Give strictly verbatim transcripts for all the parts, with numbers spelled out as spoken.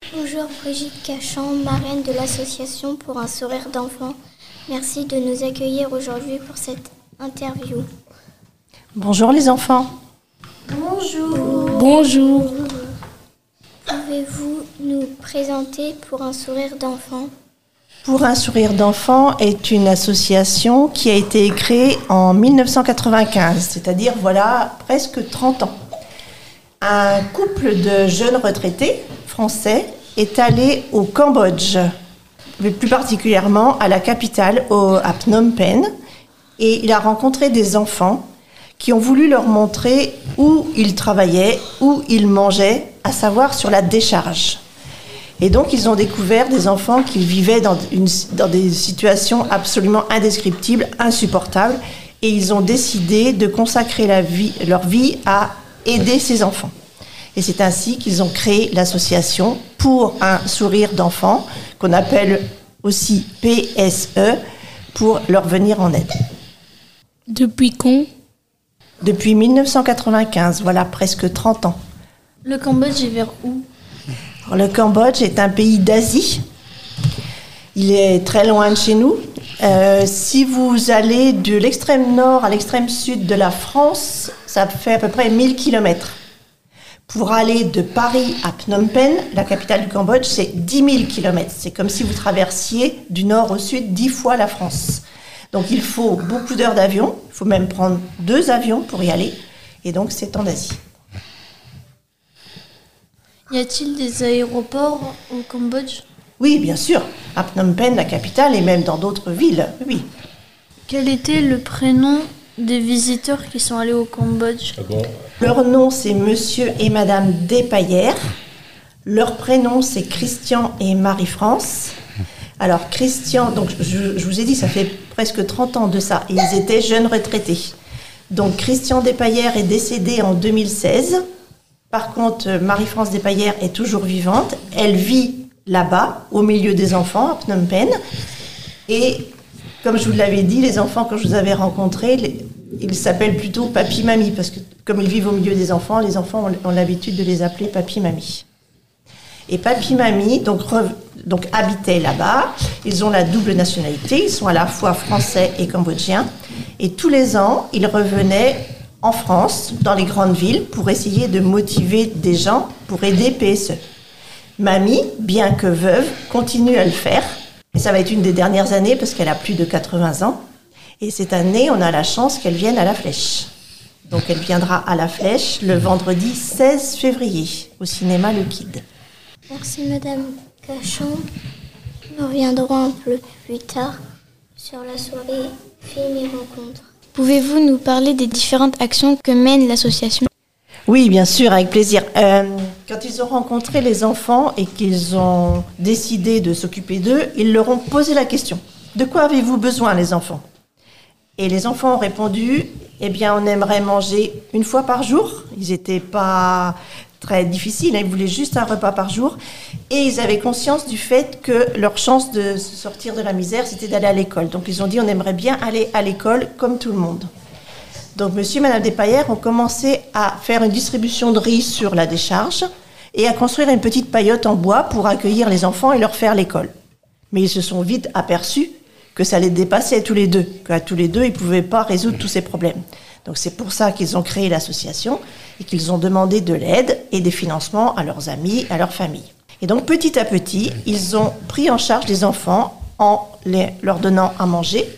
Bonjour, Brigitte Cachan, marraine de l'association Pour un sourire d'enfant. Merci de nous accueillir aujourd'hui pour cette interview. Bonjour les enfants. Bonjour. Bonjour. Pouvez-vous nous présenter Pour un sourire d'enfant ? Pour un sourire d'enfant est une association qui a été créée en dix-neuf cent quatre-vingt-quinze, c'est-à-dire voilà presque trente ans. Un couple de jeunes retraités français est allé au Cambodge, mais plus particulièrement à la capitale, au, à Phnom Penh, et il a rencontré des enfants qui ont voulu leur montrer où ils travaillaient, où ils mangeaient, à savoir sur la décharge. Et donc, ils ont découvert des enfants qui vivaient dans, une, dans des situations absolument indescriptibles, insupportables, et ils ont décidé de consacrer la vie, leur vie à aider ces enfants. Et c'est ainsi qu'ils ont créé l'association Pour un sourire d'enfant, qu'on appelle aussi P S E, pour leur venir en aide. Depuis quand ? Depuis dix-neuf cent quatre-vingt-quinze, voilà presque trente ans. Le Cambodge est vers où ? Alors, le Cambodge est un pays d'Asie. Il est très loin de chez nous. Euh, si vous allez de l'extrême nord à l'extrême sud de la France, ça fait à peu près mille kilomètres. Pour aller de Paris à Phnom Penh, la capitale du Cambodge, c'est dix mille kilomètres. C'est comme si vous traversiez du nord au sud dix fois la France. Donc il faut beaucoup d'heures d'avion. Il faut même prendre deux avions pour y aller. Et donc c'est en Asie. Y a-t-il des aéroports au Cambodge ? Oui, bien sûr. À Phnom Penh, la capitale, et même dans d'autres villes, oui. Quel était le prénom des visiteurs qui sont allés au Cambodge ? Ah bon ? Leur nom, c'est Monsieur et Madame Despaillères. Leur prénom, c'est Christian et Marie-France. Alors, Christian, donc je, je vous ai dit, ça fait presque trente ans de ça. Et ils étaient jeunes retraités. Donc, Christian Despaillères est décédé en deux mille seize. Par contre, Marie-France Despaillères est toujours vivante. Elle vit là-bas, au milieu des enfants, à Phnom Penh. Et comme je vous l'avais dit, les enfants que je vous avais rencontrés, les, ils s'appellent plutôt papy-mamie, parce que comme ils vivent au milieu des enfants, les enfants ont, ont l'habitude de les appeler papy-mamie. Et papy-mamie, donc, donc habitaient là-bas. Ils ont la double nationalité, ils sont à la fois français et cambodgiens. Et tous les ans, ils revenaient en France, dans les grandes villes, pour essayer de motiver des gens pour aider P S E. Mamie, bien que veuve, continue à le faire. Et ça va être une des dernières années parce qu'elle a plus de quatre-vingts ans. Et cette année, on a la chance qu'elle vienne à la Flèche. Donc elle viendra à la Flèche le vendredi seize février, au cinéma Le Kid. Merci Madame Cachan. Nous reviendrons un peu plus tard sur la soirée Films et Rencontres. Pouvez-vous nous parler des différentes actions que mène l'association ? Oui, bien sûr, avec plaisir. Euh, quand ils ont rencontré les enfants et qu'ils ont décidé de s'occuper d'eux, ils leur ont posé la question. De quoi avez-vous besoin, les enfants ? Et les enfants ont répondu, eh bien, on aimerait manger une fois par jour. Ils n'étaient pas très difficiles, ils voulaient juste un repas par jour. Et ils avaient conscience du fait que leur chance de sortir de la misère, c'était d'aller à l'école. Donc, ils ont dit, on aimerait bien aller à l'école comme tout le monde. Donc, monsieur et madame Despaillères ont commencé à faire une distribution de riz sur la décharge et à construire une petite paillote en bois pour accueillir les enfants et leur faire l'école. Mais ils se sont vite aperçus que ça les dépassait tous les deux, qu'à tous les deux, ils ne pouvaient pas résoudre tous ces problèmes. Donc, c'est pour ça qu'ils ont créé l'association et qu'ils ont demandé de l'aide et des financements à leurs amis, à leur famille. Et donc, petit à petit, ils ont pris en charge les enfants en les, leur donnant à manger,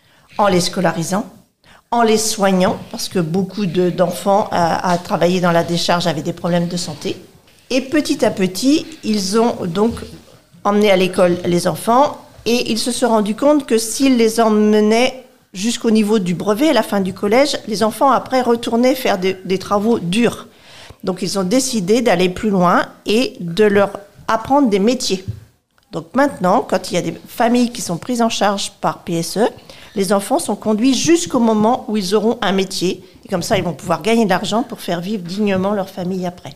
en les scolarisant, en les soignant, parce que beaucoup de, d'enfants à, à travailler dans la décharge avaient des problèmes de santé. Et petit à petit, ils ont donc emmené à l'école les enfants et ils se sont rendus compte que s'ils les emmenaient jusqu'au niveau du brevet, à la fin du collège, les enfants après retournaient faire des, des travaux durs. Donc ils ont décidé d'aller plus loin et de leur apprendre des métiers. Donc maintenant, quand il y a des familles qui sont prises en charge par P S E, les enfants sont conduits jusqu'au moment où ils auront un métier. Et comme ça, ils vont pouvoir gagner de l'argent pour faire vivre dignement leur famille après.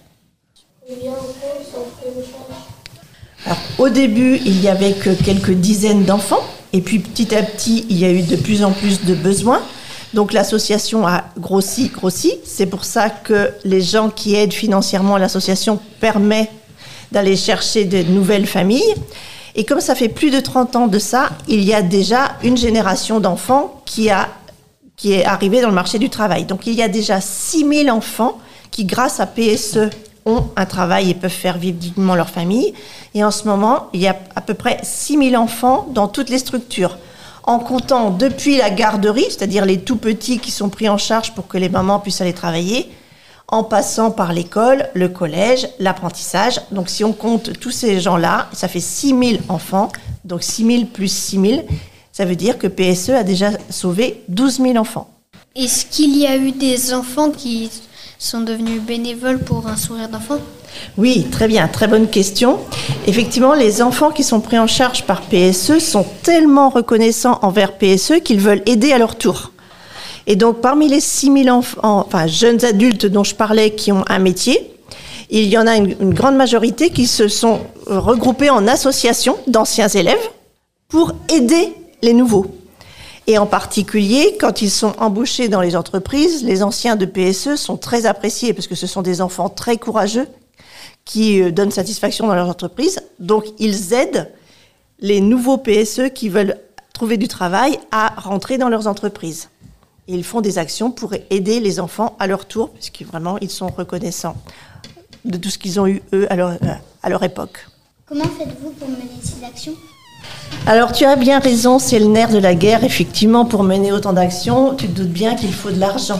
Alors, au début, il n'y avait que quelques dizaines d'enfants. Et puis petit à petit, il y a eu de plus en plus de besoins. Donc l'association a grossi, grossi. C'est pour ça que les gens qui aident financièrement l'association permettent d'aller chercher de nouvelles familles. Et comme ça fait plus de trente ans de ça, il y a déjà une génération d'enfants qui, a, qui est arrivée dans le marché du travail. Donc il y a déjà six mille enfants qui, grâce à P S E, ont un travail et peuvent faire vivre dignement leur famille. Et en ce moment, il y a à peu près six mille enfants dans toutes les structures. En comptant depuis la garderie, c'est-à-dire les tout petits qui sont pris en charge pour que les mamans puissent aller travailler, en passant par l'école, le collège, l'apprentissage. Donc si on compte tous ces gens-là, ça fait six mille enfants. Donc six mille plus six mille, ça veut dire que P S E a déjà sauvé douze mille enfants. Est-ce qu'il y a eu des enfants qui sont devenus bénévoles pour un sourire d'enfant ? Oui, très bien, très bonne question. Effectivement, les enfants qui sont pris en charge par P S E sont tellement reconnaissants envers P S E qu'ils veulent aider à leur tour. Et donc, parmi les six mille enfants, enfin, jeunes adultes dont je parlais qui ont un métier, il y en a une, une grande majorité qui se sont regroupés en associations d'anciens élèves pour aider les nouveaux. Et en particulier, quand ils sont embauchés dans les entreprises, les anciens de P S E sont très appréciés parce que ce sont des enfants très courageux qui donnent satisfaction dans leurs entreprises. Donc, ils aident les nouveaux P S E qui veulent trouver du travail à rentrer dans leurs entreprises. Et ils font des actions pour aider les enfants à leur tour, puisque vraiment, ils sont reconnaissants de tout ce qu'ils ont eu, eux, à leur, à leur époque. Comment faites-vous pour mener ces actions ? Alors, tu as bien raison, c'est le nerf de la guerre. Effectivement, pour mener autant d'actions, tu te doutes bien qu'il faut de l'argent.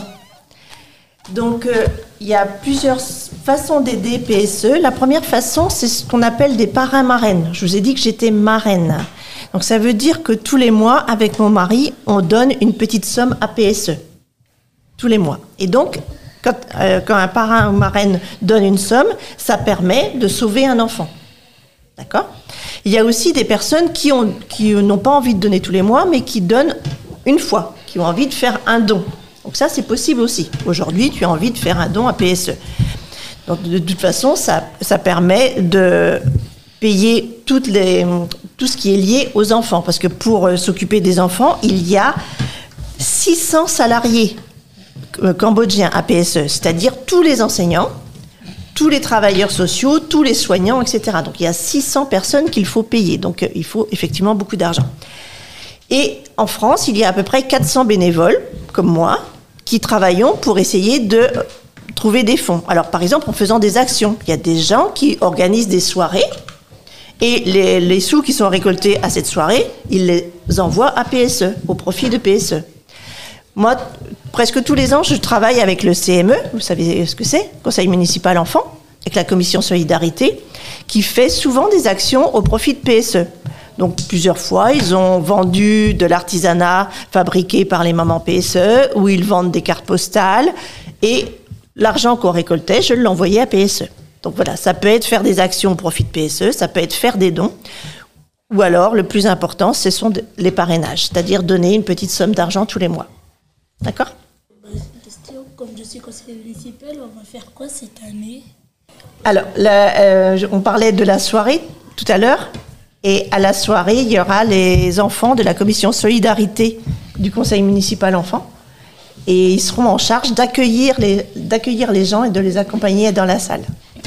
Donc, euh, il y a plusieurs façons d'aider P S E. La première façon, c'est ce qu'on appelle des parrains-marraines. Je vous ai dit que j'étais marraine. Donc, ça veut dire que tous les mois, avec mon mari, on donne une petite somme à P S E. Tous les mois. Et donc, quand, euh, quand un parrain ou marraine donne une somme, ça permet de sauver un enfant. D'accord ? Il y a aussi des personnes qui, ont, qui n'ont pas envie de donner tous les mois, mais qui donnent une fois, qui ont envie de faire un don. Donc ça, c'est possible aussi. Aujourd'hui, tu as envie de faire un don à P S E. Donc de toute façon, ça, ça permet de payer toutes les, tout ce qui est lié aux enfants. Parce que pour euh, s'occuper des enfants, il y a six cents salariés euh, cambodgiens à P S E, c'est-à-dire tous les enseignants, tous les travailleurs sociaux, tous les soignants, et cetera. Donc il y a six cents personnes qu'il faut payer. Donc euh, il faut effectivement beaucoup d'argent. Et en France, il y a à peu près quatre cents bénévoles, comme moi, qui travaillons pour essayer de trouver des fonds. Alors, par exemple, en faisant des actions. Il y a des gens qui organisent des soirées et les, les sous qui sont récoltés à cette soirée, ils les envoient à P S E, au profit de P S E. Moi, presque tous les ans, je travaille avec le C M E, vous savez ce que c'est, Conseil municipal enfant, avec la commission solidarité, qui fait souvent des actions au profit de P S E. Donc, plusieurs fois, ils ont vendu de l'artisanat fabriqué par les mamans P S E, ou ils vendent des cartes postales, et l'argent qu'on récoltait, je l'envoyais à P S E. Donc voilà, ça peut être faire des actions au profit de P S E, ça peut être faire des dons, ou alors, le plus important, ce sont les parrainages, c'est-à-dire donner une petite somme d'argent tous les mois. D'accord ? Question, comme je suis conseiller municipal, on va faire quoi cette année ? Alors, la, euh, on parlait de la soirée tout à l'heure. Et à la soirée, il y aura les enfants de la commission solidarité du conseil municipal enfants. Et ils seront en charge d'accueillir les, d'accueillir les gens et de les accompagner dans la salle.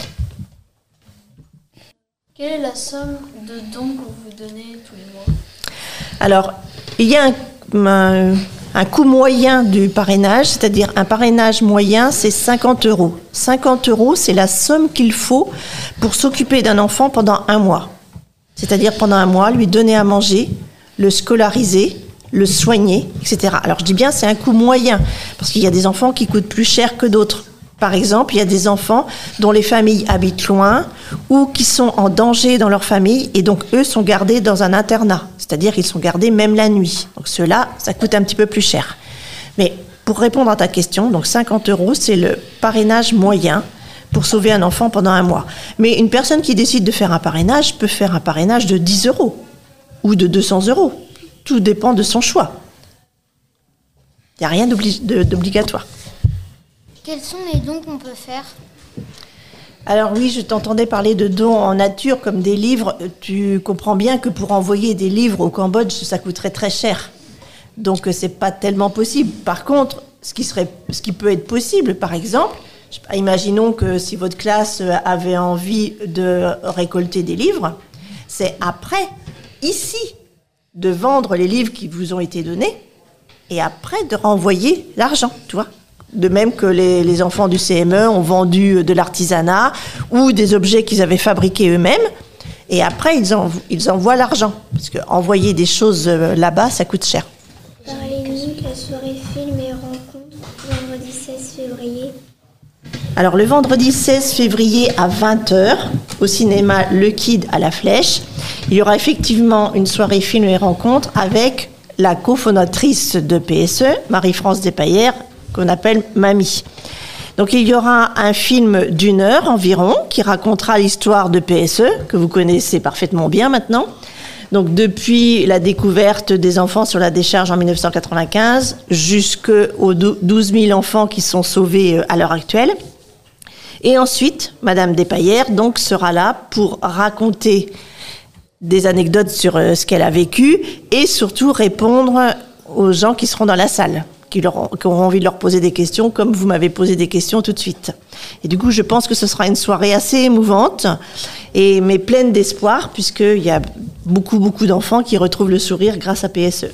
Quelle est la somme de dons que vous donnez tous les mois ? Alors, il y a un, un, un coût moyen du parrainage, c'est-à-dire un parrainage moyen, c'est cinquante euros. cinquante euros, c'est la somme qu'il faut pour s'occuper d'un enfant pendant un mois. C'est-à-dire pendant un mois, lui donner à manger, le scolariser, le soigner, et cetera. Alors je dis bien c'est un coût moyen, parce qu'il y a des enfants qui coûtent plus cher que d'autres. Par exemple, il y a des enfants dont les familles habitent loin ou qui sont en danger dans leur famille et donc eux sont gardés dans un internat. C'est-à-dire qu'ils sont gardés même la nuit. Donc ceux-là, ça coûte un petit peu plus cher. Mais pour répondre à ta question, donc cinquante euros, c'est le parrainage moyen pour sauver un enfant pendant un mois. Mais une personne qui décide de faire un parrainage peut faire un parrainage de dix euros ou de deux cents euros. Tout dépend de son choix. Il n'y a rien d'obli- de, d'obligatoire. Quels sont les dons qu'on peut faire ? Alors oui, je t'entendais parler de dons en nature comme des livres. Tu comprends bien que pour envoyer des livres au Cambodge, ça coûterait très cher. Donc c'est pas tellement possible. Par contre, ce qui serait, ce qui peut être possible, par exemple, Je sais pas, imaginons que si votre classe avait envie de récolter des livres, c'est après, ici, de vendre les livres qui vous ont été donnés et après de renvoyer l'argent, tu vois. De même que les, les enfants du C M E ont vendu de l'artisanat ou des objets qu'ils avaient fabriqués eux-mêmes. Et après, ils, envo- ils envoient l'argent. Parce qu'envoyer des choses là-bas, ça coûte cher. Parlez-nous de la soirée film et rencontre vendredi seize février. Alors, le vendredi seize février à vingt heures, au cinéma Le Kid à la Flèche, il y aura effectivement une soirée film et rencontre avec la cofondatrice de P S E, Marie-France Despaillères, qu'on appelle Mamie. Donc il y aura un film d'une heure environ qui racontera l'histoire de P S E, que vous connaissez parfaitement bien maintenant. Donc depuis la découverte des enfants sur la décharge en dix-neuf cent quatre-vingt-quinze jusqu'aux douze mille enfants qui sont sauvés à l'heure actuelle. Et ensuite, Madame Despaillères donc sera là pour raconter des anecdotes sur ce qu'elle a vécu et surtout répondre aux gens qui seront dans la salle. Qui, leur, qui auront envie de leur poser des questions, comme vous m'avez posé des questions tout de suite. Et du coup, je pense que ce sera une soirée assez émouvante, et, mais pleine d'espoir, puisqu'il y a beaucoup, beaucoup d'enfants qui retrouvent le sourire grâce à P S E.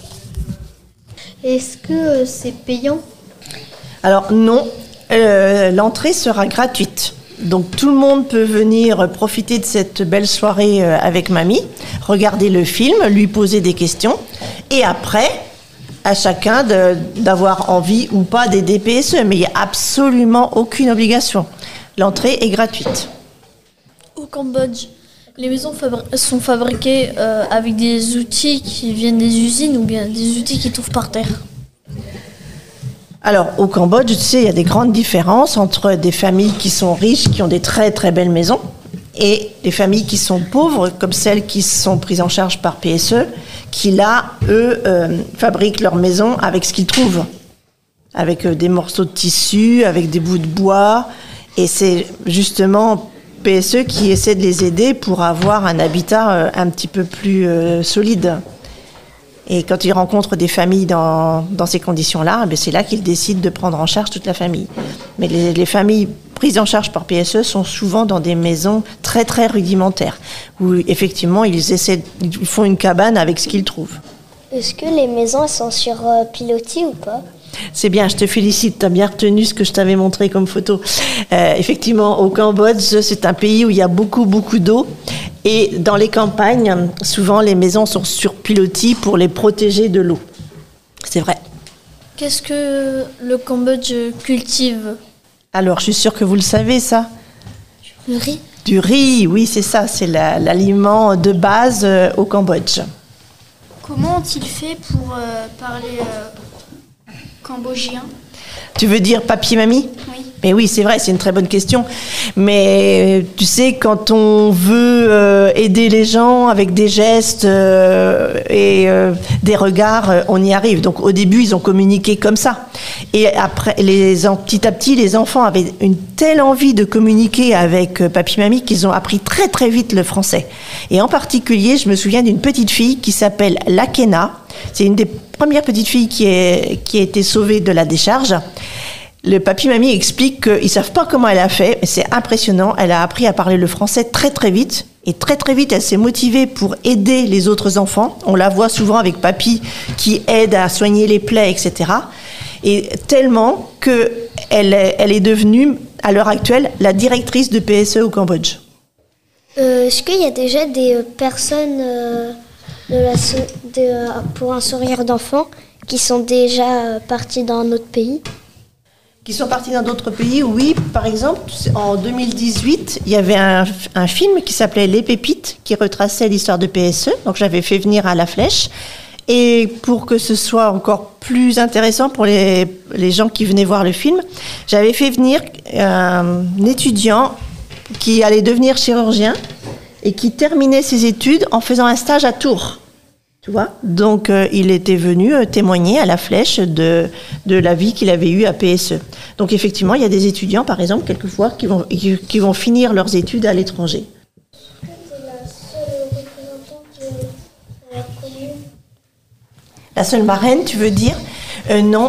Est-ce que euh, c'est payant? Alors non, euh, l'entrée sera gratuite. Donc tout le monde peut venir profiter de cette belle soirée avec Mamie, regarder le film, lui poser des questions, et après... à chacun de, d'avoir envie ou pas d'aider P S E, mais il n'y a absolument aucune obligation. L'entrée est gratuite. Au Cambodge, les maisons fabri- sont fabriquées euh, avec des outils qui viennent des usines ou bien des outils qu'ils trouvent par terre? Alors, au Cambodge, tu sais, il y a des grandes différences entre des familles qui sont riches, qui ont des très très belles maisons, et des familles qui sont pauvres, comme celles qui sont prises en charge par P S E, qui là, eux, euh, fabriquent leur maison avec ce qu'ils trouvent, avec euh, des morceaux de tissu, avec des bouts de bois, et c'est justement P S E qui essaie de les aider pour avoir un habitat euh, un petit peu plus euh, solide. Et quand ils rencontrent des familles dans, dans ces conditions-là, eh c'est là qu'ils décident de prendre en charge toute la famille. Mais les, les familles prises en charge par P S E sont souvent dans des maisons très très rudimentaires, où effectivement ils essaient, ils font une cabane avec ce qu'ils trouvent. Est-ce que les maisons elles sont sur euh, pilotis ou pas? C'est bien, je te félicite, tu as bien retenu ce que je t'avais montré comme photo. Euh, effectivement, au Cambodge, c'est un pays où il y a beaucoup beaucoup d'eau. Et dans les campagnes, souvent les maisons sont sur pilotis pour les protéger de l'eau. C'est vrai. Qu'est-ce que le Cambodge cultive? Alors, je suis sûre que vous le savez, ça. Le riz. Du riz, oui, c'est ça. C'est la, l'aliment de base euh, au Cambodge. Comment ont-ils fait pour euh, parler euh, cambodgien? Tu veux dire papier-mamie? Oui. Mais oui, c'est vrai, c'est une très bonne question. Mais tu sais, quand on veut euh, aider les gens avec des gestes euh, et euh, des regards, euh, on y arrive. Donc au début, ils ont communiqué comme ça. Et après, les, en, petit à petit, les enfants avaient une telle envie de communiquer avec euh, papy-mamie qu'ils ont appris très très vite le français. Et en particulier, je me souviens d'une petite fille qui s'appelle Lakena. C'est une des premières petites filles qui, est, qui a été sauvée de la décharge. Le papy-mamie explique qu'ils ne savent pas comment elle a fait, mais c'est impressionnant. Elle a appris à parler le français très très vite. Et très très vite, elle s'est motivée pour aider les autres enfants. On la voit souvent avec papy qui aide à soigner les plaies, et cetera. Et tellement qu'elle est, elle est devenue, à l'heure actuelle, la directrice de P S E au Cambodge. Euh, est-ce qu'il y a déjà des euh, personnes euh, de la, so- de, euh, pour un sourire d'enfant qui sont déjà euh, parties dans un autre pays? Qui sont partis dans d'autres pays, oui. Par exemple, en deux mille dix-huit, il y avait un, un film qui s'appelait Les Pépites, qui retraçait l'histoire de P S E. Donc j'avais fait venir à la Flèche. Et pour que ce soit encore plus intéressant pour les, les gens qui venaient voir le film, j'avais fait venir un étudiant qui allait devenir chirurgien et qui terminait ses études en faisant un stage à Tours. Tu vois, donc euh, il était venu euh, témoigner à la Flèche de, de la vie qu'il avait eue à P S E. Donc effectivement, il y a des étudiants, par exemple, quelquefois, qui vont, qui, qui vont finir leurs études à l'étranger. C'est la seule représentante de la commune. La seule marraine, tu veux dire? euh, Non,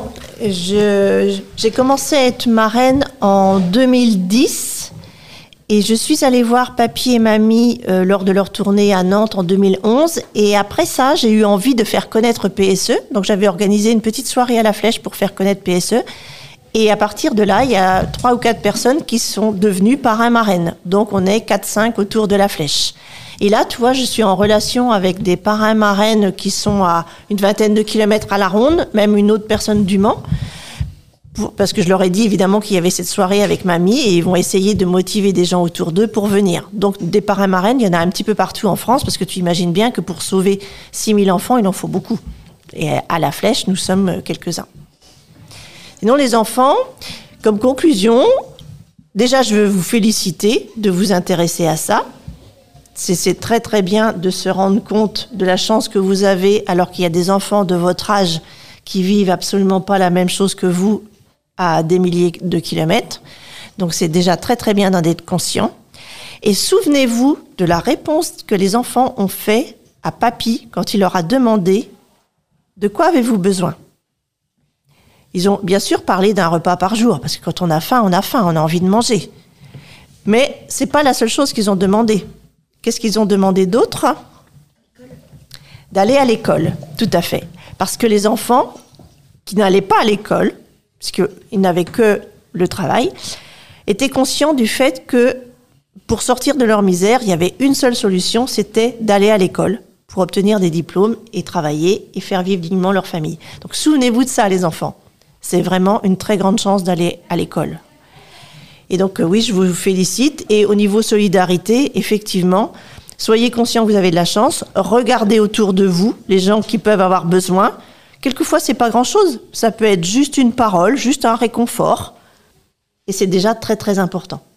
je, j'ai commencé à être marraine en deux mille dix et je suis allée voir papy et mamie euh, lors de leur tournée à Nantes en deux mille onze. Et après ça, j'ai eu envie de faire connaître P S E. Donc j'avais organisé une petite soirée à la Flèche pour faire connaître P S E. Et à partir de là, il y a trois ou quatre personnes qui sont devenues parrains marraines. Donc on est quatre cinq autour de la Flèche. Et là, tu vois, je suis en relation avec des parrains marraines qui sont à une vingtaine de kilomètres à la ronde, même une autre personne du Mans. Pour, parce que je leur ai dit évidemment qu'il y avait cette soirée avec mamie et ils vont essayer de motiver des gens autour d'eux pour venir. Donc des parrains marraines, il y en a un petit peu partout en France parce que tu imagines bien que pour sauver six mille enfants, il en faut beaucoup. Et à la Flèche, nous sommes quelques-uns. Sinon les enfants, comme conclusion, déjà je veux vous féliciter de vous intéresser à ça. C'est, c'est très très bien de se rendre compte de la chance que vous avez alors qu'il y a des enfants de votre âge qui vivent absolument pas la même chose que vous à des milliers de kilomètres. Donc c'est déjà très très bien d'en être conscient. Et souvenez-vous de la réponse que les enfants ont fait à papy quand il leur a demandé « De quoi avez-vous besoin ?» Ils ont bien sûr parlé d'un repas par jour, parce que quand on a faim, on a faim, on a envie de manger. Mais c'est pas la seule chose qu'ils ont demandé. Qu'est-ce qu'ils ont demandé d'autre ? D'aller à l'école, tout à fait. Parce que les enfants qui n'allaient pas à l'école, puisqu'ils n'avaient que le travail, étaient conscients du fait que pour sortir de leur misère, il y avait une seule solution, c'était d'aller à l'école pour obtenir des diplômes et travailler et faire vivre dignement leur famille. Donc souvenez-vous de ça, les enfants. C'est vraiment une très grande chance d'aller à l'école. Et donc oui, je vous félicite. Et au niveau solidarité, effectivement, soyez conscients que vous avez de la chance. Regardez autour de vous les gens qui peuvent avoir besoin. Quelquefois, c'est pas grand-chose. Ça peut être juste une parole, juste un réconfort. Et c'est déjà très, très important.